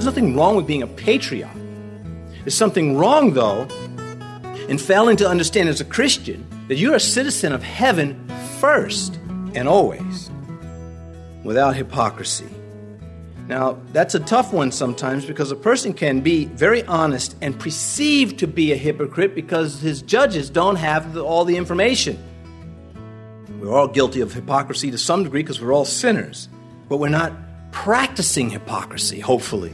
nothing wrong with being a patriot. There's something wrong, though, in failing to understand as a Christian that you're a citizen of heaven first and always, without hypocrisy. Now, that's a tough one sometimes because a person can be very honest and perceived to be a hypocrite because his judges don't have all the information. We're all guilty of hypocrisy to some degree because we're all sinners, but we're not practicing hypocrisy, hopefully.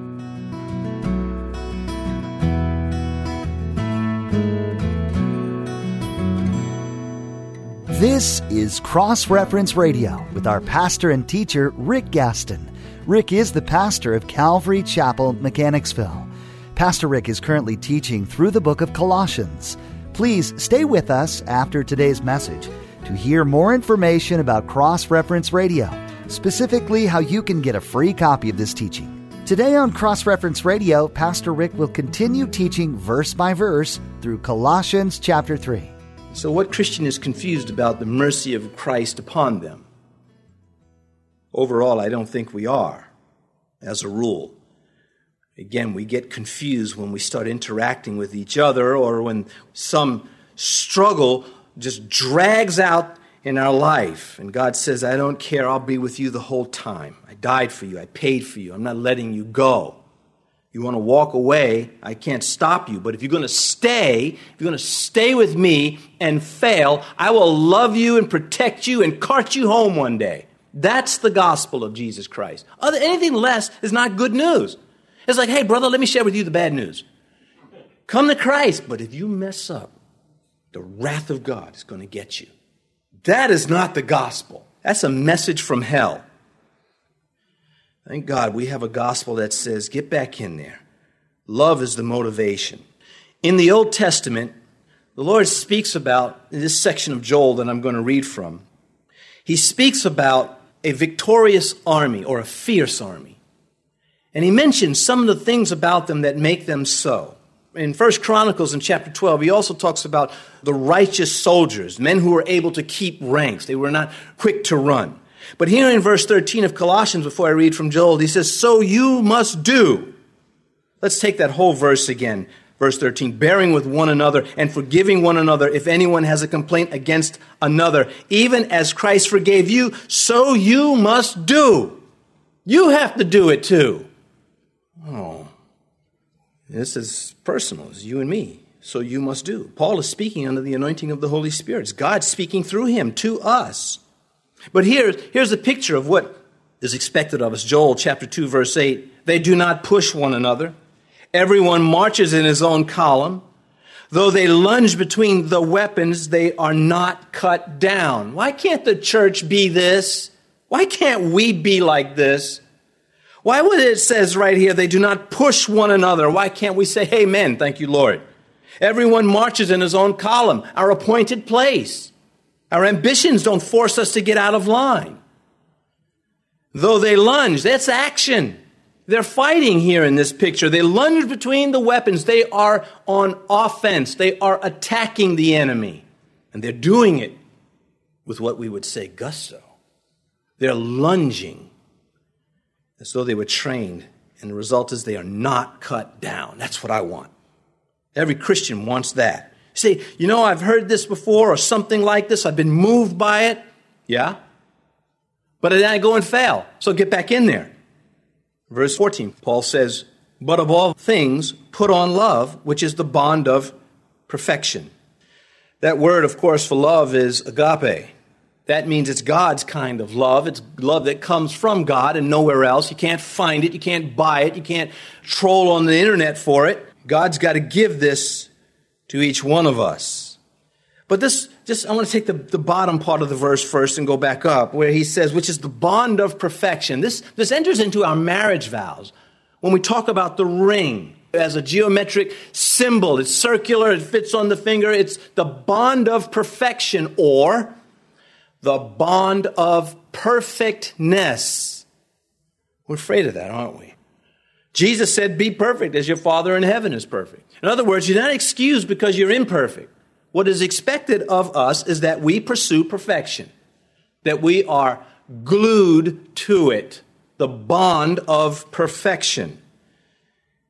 This is Cross Reference Radio with our pastor and teacher, Rick Gaston. Rick is the pastor of Calvary Chapel, Mechanicsville. Pastor Rick is currently teaching through the book of Colossians. Please stay with us after today's message to hear more information about Cross Reference Radio, specifically how you can get a free copy of this teaching. Today on Cross Reference Radio, Pastor Rick will continue teaching verse by verse through Colossians chapter 3. So what Christian is confused about the mercy of Christ upon them? Overall, I don't think we are, as a rule. Again, we get confused when we start interacting with each other or when some struggle just drags out in our life. And God says, I don't care, I'll be with you the whole time. I died for you, I paid for you, I'm not letting you go. You want to walk away, I can't stop you. But if you're going to stay with me and fail, I will love you and protect you and cart you home one day. That's the gospel of Jesus Christ. Anything less is not good news. It's like, hey, brother, let me share with you the bad news. Come to Christ. But if you mess up, the wrath of God is going to get you. That is not the gospel. That's a message from hell. Thank God we have a gospel that says, get back in there. Love is the motivation. In the Old Testament, the Lord speaks about, in this section of Joel that I'm going to read from, He speaks about a victorious army or a fierce army. And He mentions some of the things about them that make them so. In 1 Chronicles in chapter 12, He also talks about the righteous soldiers, men who were able to keep ranks. They were not quick to run. But here in verse 13 of Colossians, before I read from Joel, he says, so you must do. Let's take that whole verse again. Verse 13, bearing with one another and forgiving one another if anyone has a complaint against another. Even as Christ forgave you, so you must do. You have to do it too. Oh, this is personal. It's you and me. So you must do. Paul is speaking under the anointing of the Holy Spirit. It's God speaking through him to us. But here's a picture of what is expected of us. Joel chapter 2, verse 8. They do not push one another. Everyone marches in his own column. Though they lunge between the weapons, they are not cut down. Why can't the church be this? Why can't we be like this? Why would it says right here, they do not push one another? Why can't we say, amen, thank you, Lord? Everyone marches in his own column, our appointed place. Our ambitions don't force us to get out of line. Though they lunge, that's action. They're fighting here in this picture. They lunge between the weapons. They are on offense. They are attacking the enemy. And they're doing it with what we would say gusto. They're lunging as though they were trained. And the result is they are not cut down. That's what I want. Every Christian wants that. Say, I've heard this before or something like this. I've been moved by it. Yeah. But then I go and fail. So get back in there. Verse 14, Paul says, but of all things, put on love, which is the bond of perfection. That word, of course, for love is agape. That means it's God's kind of love. It's love that comes from God and nowhere else. You can't find it. You can't buy it. You can't troll on the internet for it. God's got to give this to each one of us. But I want to take the bottom part of the verse first and go back up where he says, which is the bond of perfection. This enters into our marriage vows. When we talk about the ring as a geometric symbol, it's circular, it fits on the finger. It's the bond of perfection or the bond of perfectness. We're afraid of that, aren't we? Jesus said, be perfect as your Father in heaven is perfect. In other words, you're not excused because you're imperfect. What is expected of us is that we pursue perfection, that we are glued to it, the bond of perfection.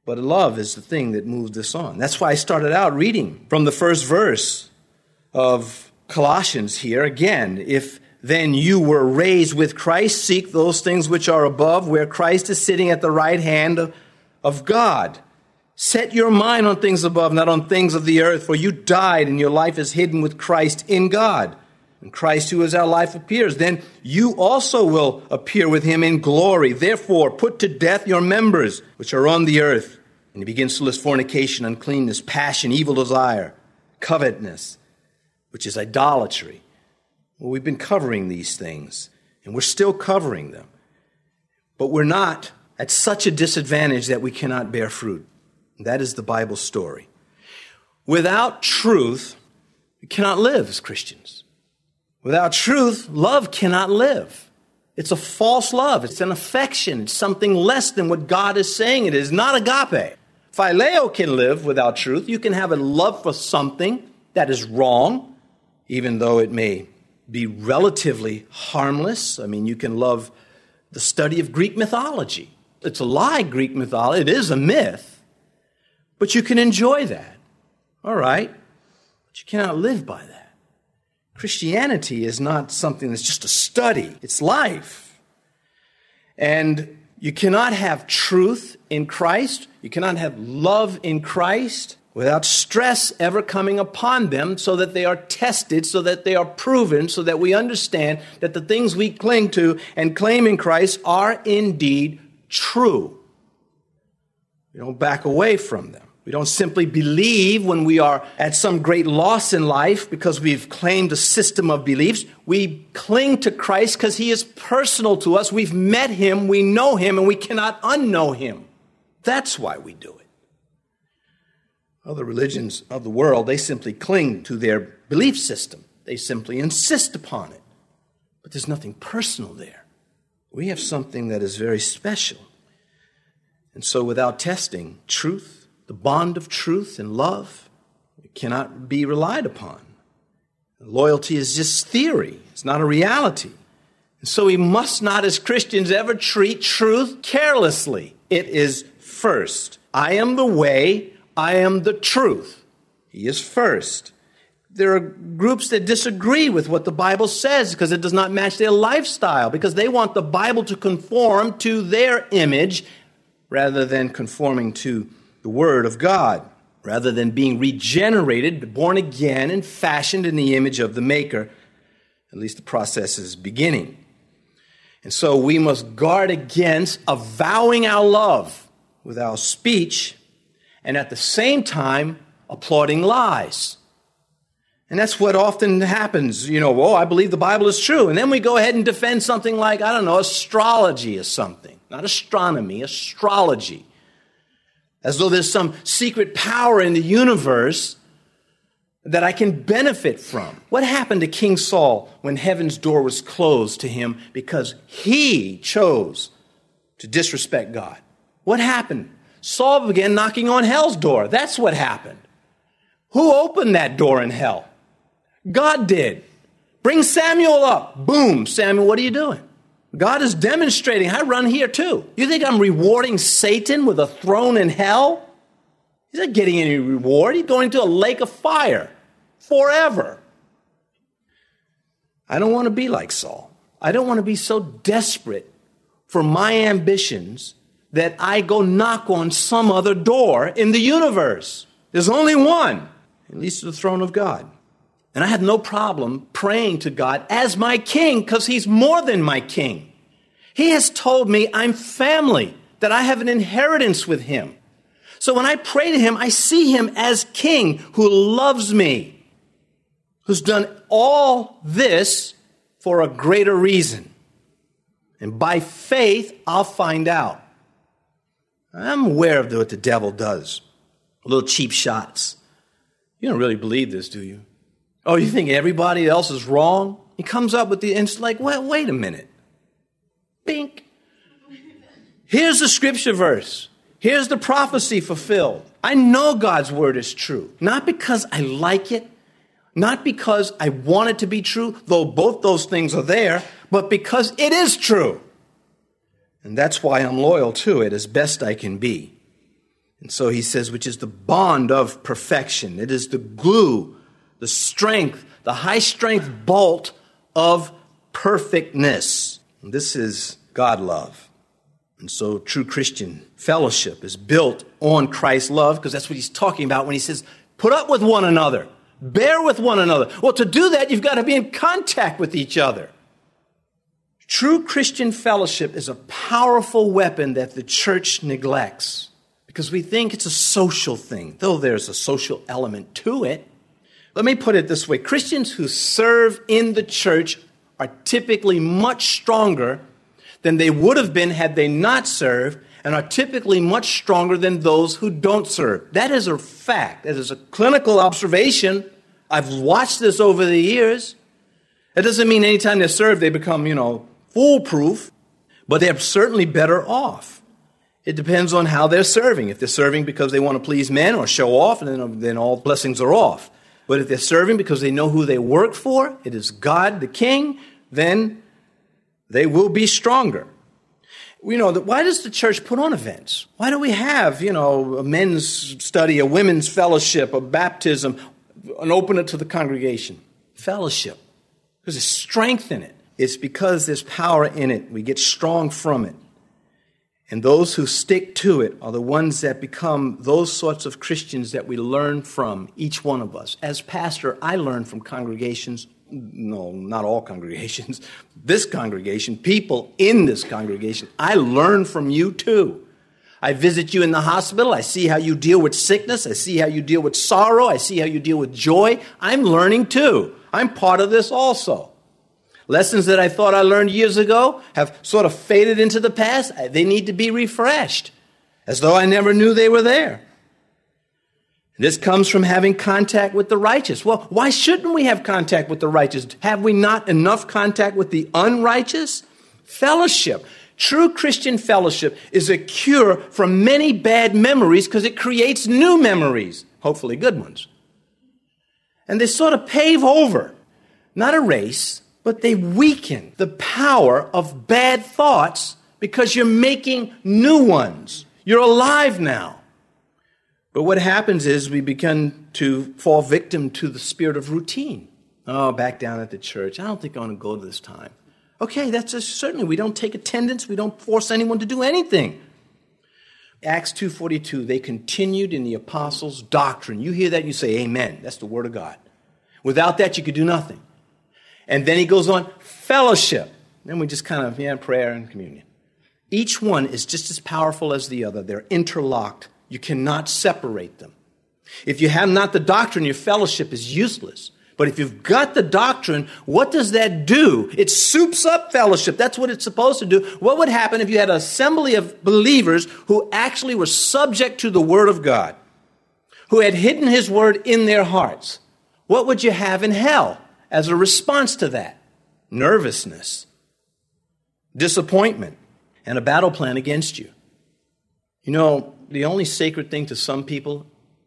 But love is the thing that moves us on. That's why I started out reading from the first verse of Colossians here. Again, if then you were raised with Christ, seek those things which are above, where Christ is sitting at the right hand of God. Set your mind on things above, not on things of the earth, for you died and your life is hidden with Christ in God. When Christ, who is our life, appears, then you also will appear with him in glory. Therefore, put to death your members, which are on the earth. And he begins to list fornication, uncleanness, passion, evil desire, covetousness, which is idolatry. Well, we've been covering these things, and we're still covering them. But we're not at such a disadvantage that we cannot bear fruit. That is the Bible story. Without truth, we cannot live as Christians. Without truth, love cannot live. It's a false love. It's an affection. It's something less than what God is saying it is, not agape. Phileo can live without truth. You can have a love for something that is wrong, even though it may be relatively harmless. I mean, you can love the study of Greek mythology. It's a lie, Greek mythology. It is a myth, but you can enjoy that. All right, but you cannot live by that. Christianity is not something that's just a study. It's life. And you cannot have truth in Christ. You cannot have love in Christ without stress ever coming upon them so that they are tested, so that they are proven, so that we understand that the things we cling to and claim in Christ are indeed true. We don't back away from them. We don't simply believe when we are at some great loss in life because we've claimed a system of beliefs. We cling to Christ because he is personal to us. We've met him, we know him, and we cannot unknow him. That's why we do it. Other religions of the world, they simply cling to their belief system. They simply insist upon it. But there's nothing personal there. We have something that is very special. And so without testing truth, the bond of truth and love, it cannot be relied upon. Loyalty is just theory. It's not a reality. And so we must not, as Christians, ever treat truth carelessly. It is first. I am the way. I am the truth. He is first. There are groups that disagree with what the Bible says because it does not match their lifestyle, because they want the Bible to conform to their image rather than conforming to the Word of God, rather than being regenerated, born again, and fashioned in the image of the Maker. At least the process is beginning. And so we must guard against avowing our love with our speech and at the same time applauding lies. And that's what often happens. I believe the Bible is true. And then we go ahead and defend something like, astrology or something. Not astronomy, astrology. As though there's some secret power in the universe that I can benefit from. What happened to King Saul when heaven's door was closed to him because he chose to disrespect God? What happened? Saul began knocking on hell's door. That's what happened. Who opened that door in hell? God did. Bring Samuel up. Boom. Samuel, what are you doing? God is demonstrating, I run here too. You think I'm rewarding Satan with a throne in hell? He's not getting any reward. He's going to a lake of fire forever. I don't want to be like Saul. I don't want to be so desperate for my ambitions that I go knock on some other door in the universe. There's only one, at least the throne of God. And I had no problem praying to God as my king because he's more than my king. He has told me I'm family, that I have an inheritance with him. So when I pray to him, I see him as king who loves me, who's done all this for a greater reason. And by faith, I'll find out. I'm aware of what the devil does. Little cheap shots. You don't really believe this, do you? Oh, you think everybody else is wrong? He comes up with the, and it's like, well, wait a minute. Bink. Here's the scripture verse. Here's the prophecy fulfilled. I know God's word is true. Not because I like it, not because I want it to be true, though both those things are there, but because it is true. And that's why I'm loyal to it as best I can be. And so he says, which is the bond of perfection. It is the glue, the strength, the high-strength bolt of perfectness. And this is God love. And so true Christian fellowship is built on Christ's love, because that's what he's talking about when he says, put up with one another, bear with one another. Well, to do that, you've got to be in contact with each other. True Christian fellowship is a powerful weapon that the church neglects, because we think it's a social thing, though there's a social element to it. Let me put it this way. Christians who serve in the church are typically much stronger than they would have been had they not served, and are typically much stronger than those who don't serve. That is a fact. That is a clinical observation. I've watched this over the years. That doesn't mean anytime they serve, they become, foolproof, but they're certainly better off. It depends on how they're serving. If they're serving because they want to please men or show off, then all blessings are off. But if they're serving because they know who they work for, it is God, the King, then they will be stronger. Why does the church put on events? Why do we have, a men's study, a women's fellowship, a baptism, and open it to the congregation? Fellowship. Because there's strength in it. It's because there's power in it. We get strong from it. And those who stick to it are the ones that become those sorts of Christians that we learn from, each one of us. As pastor, I learn from congregations. No, not all congregations. This congregation, people in this congregation, I learn from you too. I visit you in the hospital. I see how you deal with sickness. I see how you deal with sorrow. I see how you deal with joy. I'm learning too. I'm part of this also. Lessons that I thought I learned years ago have sort of faded into the past. They need to be refreshed, as though I never knew they were there. This comes from having contact with the righteous. Well, why shouldn't we have contact with the righteous? Have we not enough contact with the unrighteous? Fellowship. True Christian fellowship is a cure from many bad memories because it creates new memories, hopefully good ones. And they sort of pave over, not erase, but they weaken the power of bad thoughts because you're making new ones. You're alive now. But what happens is we begin to fall victim to the spirit of routine. Oh, back down at the church. I don't think I want to go to this time. Okay, certainly we don't take attendance. We don't force anyone to do anything. Acts 2:42, they continued in the apostles' doctrine. You hear that and you say, amen. That's the word of God. Without that, you could do nothing. And then he goes on, fellowship. Then we just kind of, prayer and communion. Each one is just as powerful as the other. They're interlocked. You cannot separate them. If you have not the doctrine, your fellowship is useless. But if you've got the doctrine, what does that do? It soups up fellowship. That's what it's supposed to do. What would happen if you had an assembly of believers who actually were subject to the Word of God, who had hidden His Word in their hearts? What would you have in hell as a response to that? Nervousness, disappointment, and a battle plan against you. The only sacred thing to some people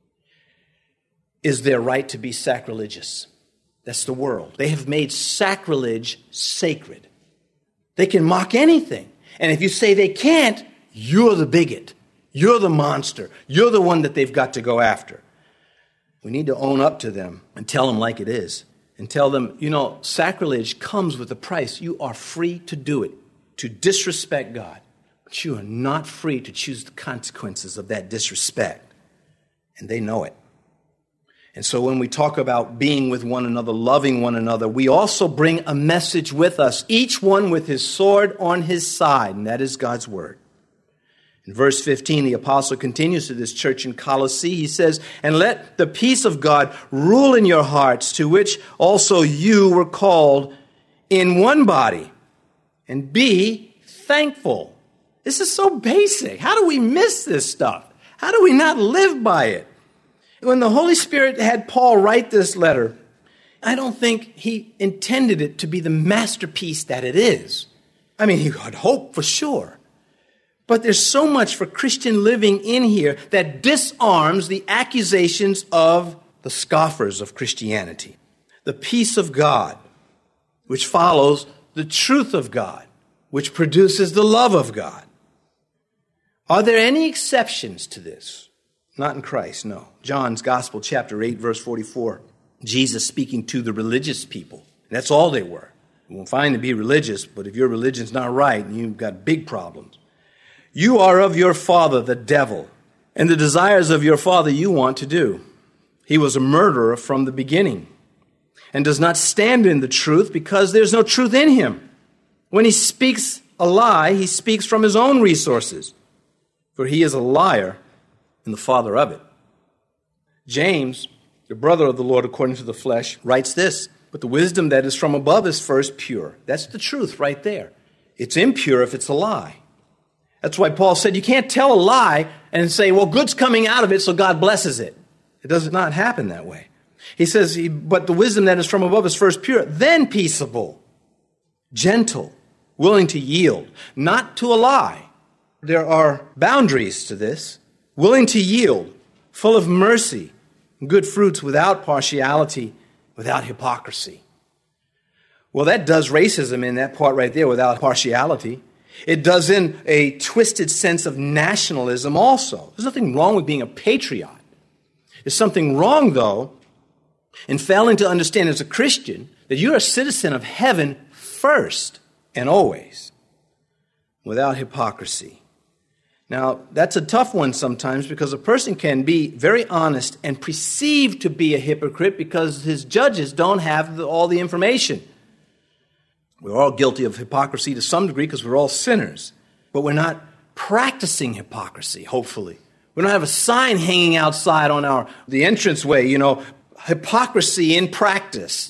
is their right to be sacrilegious. That's the world. They have made sacrilege sacred. They can mock anything. And if you say they can't, you're the bigot. You're the monster. You're the one that they've got to go after. We need to own up to them and tell them like it is. And tell them, sacrilege comes with a price. You are free to do it, to disrespect God. But you are not free to choose the consequences of that disrespect. And they know it. And so when we talk about being with one another, loving one another, we also bring a message with us, each one with his sword on his side, and that is God's word. In verse 15, the apostle continues to this church in Colossae. He says, and let the peace of God rule in your hearts, to which also you were called in one body, and be thankful. This is so basic. How do we miss this stuff? How do we not live by it? When the Holy Spirit had Paul write this letter, I don't think he intended it to be the masterpiece that it is. I mean, he had hope for sure. But there's so much for Christian living in here that disarms the accusations of the scoffers of Christianity. The peace of God, which follows the truth of God, which produces the love of God. Are there any exceptions to this? Not in Christ, no. John's Gospel, chapter 8, verse 44. Jesus speaking to the religious people. That's all they were. You won't find to be religious, but if your religion's not right, you've got big problems. You are of your father, the devil, and the desires of your father you want to do. He was a murderer from the beginning and does not stand in the truth because there's no truth in him. When he speaks a lie, he speaks from his own resources, for he is a liar and the father of it. James, the brother of the Lord according to the flesh, writes this, but the wisdom that is from above is first pure. That's the truth right there. It's impure if it's a lie. That's why Paul said you can't tell a lie and say, well, good's coming out of it, so God blesses it. It does not happen that way. He says, but the wisdom that is from above is first pure, then peaceable, gentle, willing to yield, not to a lie. There are boundaries to this. Willing to yield, full of mercy, good fruits without partiality, without hypocrisy. Well, that does racism in that part right there, without partiality. It does in a twisted sense of nationalism also. There's nothing wrong with being a patriot. There's something wrong, though, in failing to understand as a Christian that you're a citizen of heaven first and always, without hypocrisy. Now, that's a tough one sometimes because a person can be very honest and perceived to be a hypocrite because his judges don't have all the information. We're all guilty of hypocrisy to some degree because we're all sinners, but we're not practicing hypocrisy, hopefully. We don't have a sign hanging outside on the entranceway, hypocrisy in practice.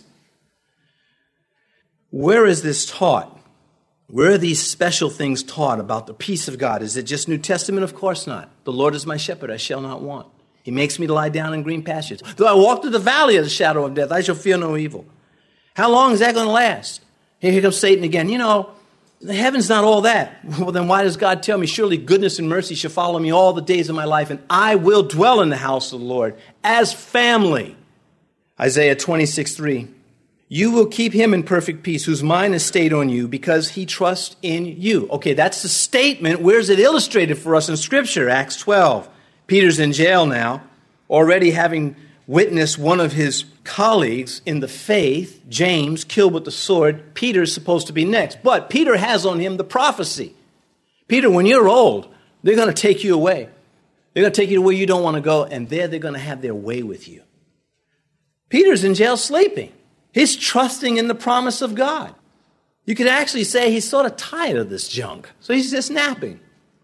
Where is this taught? Where are these special things taught about the peace of God? Is it just New Testament? Of course not. The Lord is my shepherd, I shall not want. He makes me to lie down in green pastures. Though I walk through the valley of the shadow of death, I shall fear no evil. How long is that going to last? Here comes Satan again. The heaven's not all that. Well, then why does God tell me, surely goodness and mercy shall follow me all the days of my life, and I will dwell in the house of the Lord as family? Isaiah 26:3. You will keep him in perfect peace, whose mind is stayed on you, because he trusts in you. Okay, that's the statement. Where's it illustrated for us in Scripture? Acts 12. Peter's in jail now, already having witnessed one of his colleagues in the faith, James, killed with the sword. Peter's supposed to be next. But Peter has on him the prophecy. Peter, when you're old, they're going to take you away. They're going to take you to where you don't want to go, and there they're going to have their way with you. Peter's in jail sleeping. He's trusting in the promise of God. You could actually say he's sort of tired of this junk, so he's just napping.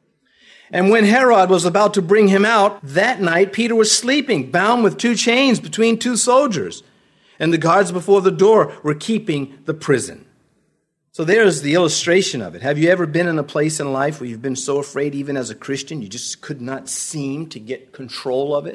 And when Herod was about to bring him out that night, Peter was sleeping, bound with 2 chains between 2 soldiers. And the guards before the door were keeping the prison. So there's the illustration of it. Have you ever been in a place in life where you've been so afraid, even as a Christian, you just could not seem to get control of it?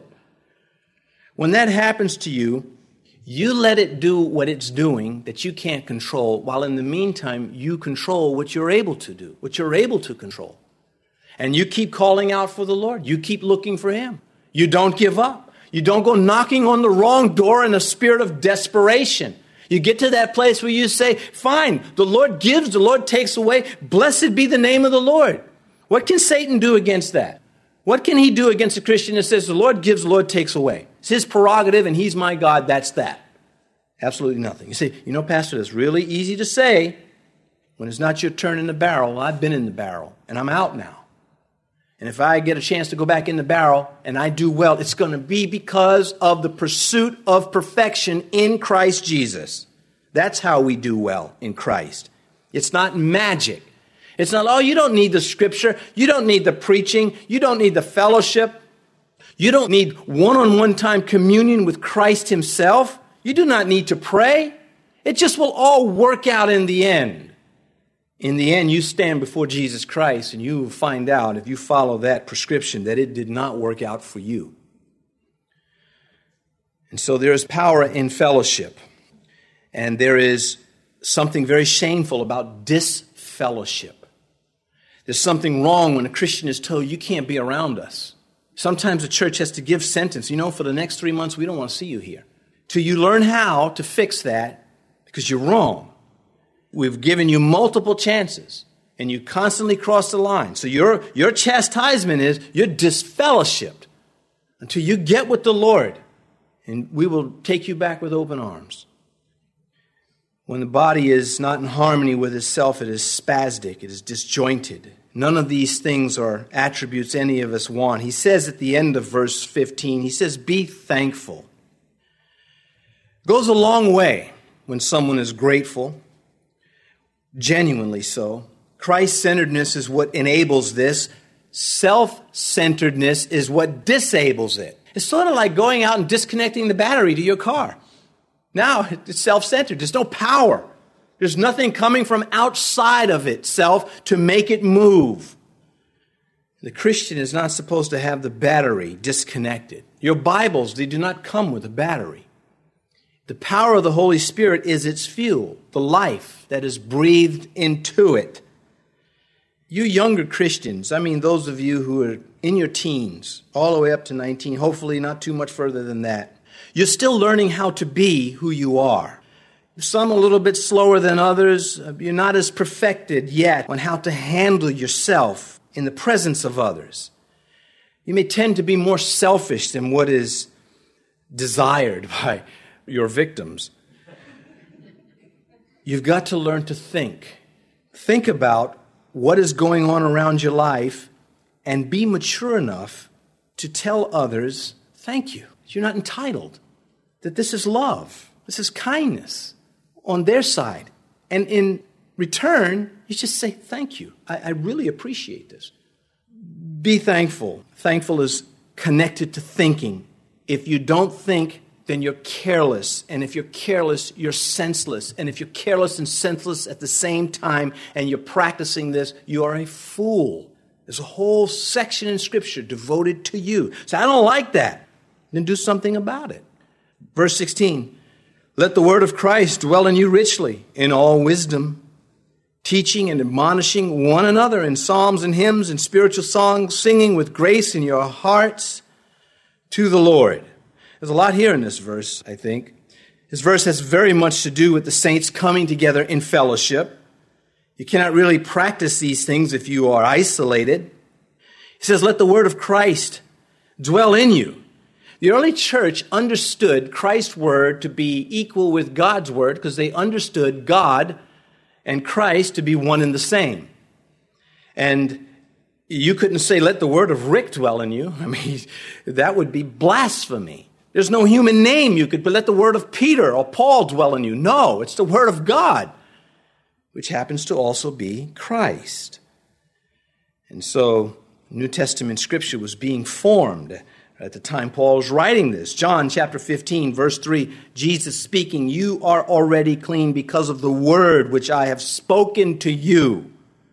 When that happens to you, you let it do what it's doing that you can't control, while in the meantime, you control what you're able to do, what you're able to control. And you keep calling out for the Lord. You keep looking for him. You don't give up. You don't go knocking on the wrong door in a spirit of desperation. You get to that place where you say, fine, the Lord gives, the Lord takes away. Blessed be the name of the Lord. What can Satan do against that? What can he do against a Christian that says the Lord gives, the Lord takes away? It's his prerogative and he's my God, that's that. Absolutely nothing. You say, Pastor, that's really easy to say when it's not your turn in the barrel. Well, I've been in the barrel and I'm out now. And if I get a chance to go back in the barrel and I do well, it's going to be because of the pursuit of perfection in Christ Jesus. That's how we do well in Christ. It's not magic. It's not, you don't need the scripture. You don't need the preaching. You don't need the fellowship. You don't need one-on-one time communion with Christ himself. You do not need to pray. It just will all work out in the end. In the end, you stand before Jesus Christ and you will find out, if you follow that prescription, that it did not work out for you. And so there is power in fellowship. And there is something very shameful about disfellowship. There's something wrong when a Christian is told, you can't be around us. Sometimes the church has to give sentence, for the next 3 months, we don't want to see you here. Till you learn how to fix that, because you're wrong. We've given you multiple chances, and you constantly cross the line. So your chastisement is you're disfellowshipped until you get with the Lord, and we will take you back with open arms. When the body is not in harmony with itself, it is spastic, it is disjointed. None of these things are attributes any of us want. He says at the end of verse 15, he says, be thankful. It goes a long way when someone is grateful, genuinely so. Christ-centeredness is what enables this. Self-centeredness is what disables it. It's sort of like going out and disconnecting the battery to your car. Now it's self-centered. There's no power. There's nothing coming from outside of itself to make it move. The Christian is not supposed to have the battery disconnected. Your Bibles, they do not come with a battery. The power of the Holy Spirit is its fuel, the life that is breathed into it. You younger Christians, I mean those of you who are in your teens, all the way up to 19, hopefully not too much further than that, you're still learning how to be who you are. Some a little bit slower than others. You're not as perfected yet on how to handle yourself in the presence of others. You may tend to be more selfish than what is desired by your victims. You've got to learn to think. Think about what is going on around your life and be mature enough to tell others, thank you. You're not entitled. That this is love. This is kindness on their side. And in return, you just say, thank you. I really appreciate this. Be thankful. Thankful is connected to thinking. If you don't think, then you're careless. And if you're careless, you're senseless. And if you're careless and senseless at the same time, and you're practicing this, you are a fool. There's a whole section in Scripture devoted to you. So I don't like that. Then do something about it. Verse 16, let the word of Christ dwell in you richly in all wisdom, teaching and admonishing one another in psalms and hymns and spiritual songs, singing with grace in your hearts to the Lord. There's a lot here in this verse, I think. This verse has very much to do with the saints coming together in fellowship. You cannot really practice these things if you are isolated. He says, let the word of Christ dwell in you. The early church understood Christ's word to be equal with God's word because they understood God and Christ to be one and the same. And you couldn't say, let the word of Rick dwell in you. I mean, that would be blasphemy. There's no human name you could put. Let the word of Peter or Paul dwell in you. No, it's the word of God, which happens to also be Christ. And so New Testament Scripture was being formed at the time Paul was writing this. John chapter 15, verse 3, Jesus speaking, you are already clean because of the word which I have spoken to you.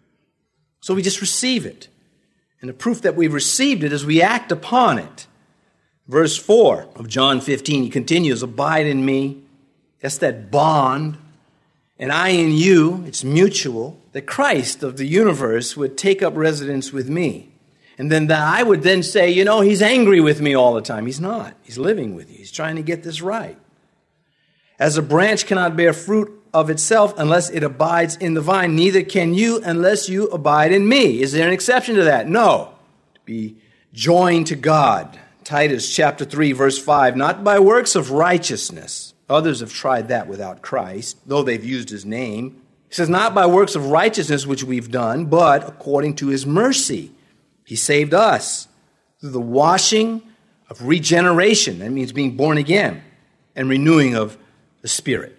So we just receive it. And the proof that we've received it is we act upon it. Verse 4 of John 15, he continues, abide in me. That's that bond. And I in you, it's mutual. That Christ of the universe would take up residence with me. And then I would then say, you know, he's angry with me all the time. He's not. He's living with you. He's trying to get this right. As a branch cannot bear fruit of itself unless it abides in the vine, neither can you unless you abide in me. Is there an exception to that? No. To be joined to God. Titus chapter 3, verse 5, not by works of righteousness. Others have tried that without Christ, though they've used his name. He says, not by works of righteousness which we've done, but according to his mercy. He saved us through the washing of regeneration. That means being born again and renewing of the Spirit.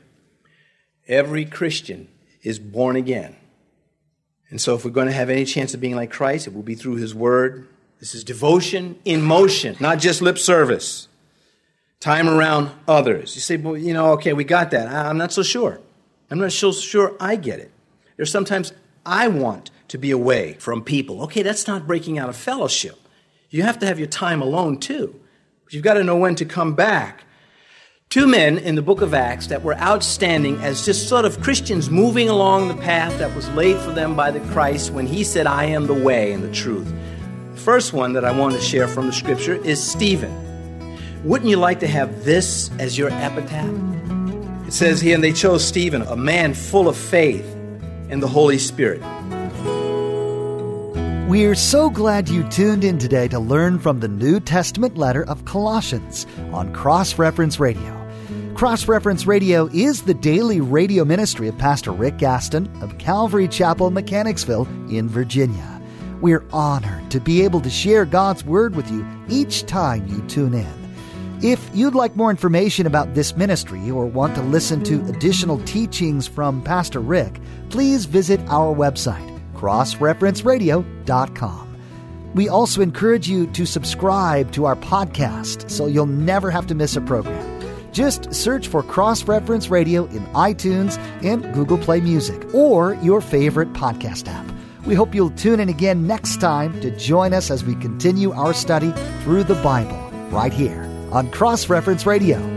Every Christian is born again. And so if we're going to have any chance of being like Christ, it will be through his word. This is devotion in motion, not just lip service. Time around others. You say, well, you know, okay, we got that. I'm not so sure. I'm not so sure I get it. There's sometimes I want to be away from people. Okay, that's not breaking out of fellowship. You have to have your time alone too. But you've got to know when to come back. Two men in the book of Acts that were outstanding as just sort of Christians moving along the path that was laid for them by the Christ when he said, I am the way and the truth. The first one that I want to share from the scripture is Stephen. Wouldn't you like to have this as your epitaph? It says here, and they chose Stephen, a man full of faith and the Holy Spirit. We're so glad you tuned in today to learn from the New Testament letter of Colossians on Cross Reference Radio. Cross Reference Radio is the daily radio ministry of Pastor Rick Gaston of Calvary Chapel, Mechanicsville in Virginia. We're honored to be able to share God's Word with you each time you tune in. If you'd like more information about this ministry or want to listen to additional teachings from Pastor Rick, please visit our website, crossreferenceradio.com. We also encourage you to subscribe to our podcast so you'll never have to miss a program. Just search for Cross Reference Radio in iTunes and Google Play Music or your favorite podcast app. We hope you'll tune in again next time to join us as we continue our study through the Bible right here on Cross Reference Radio.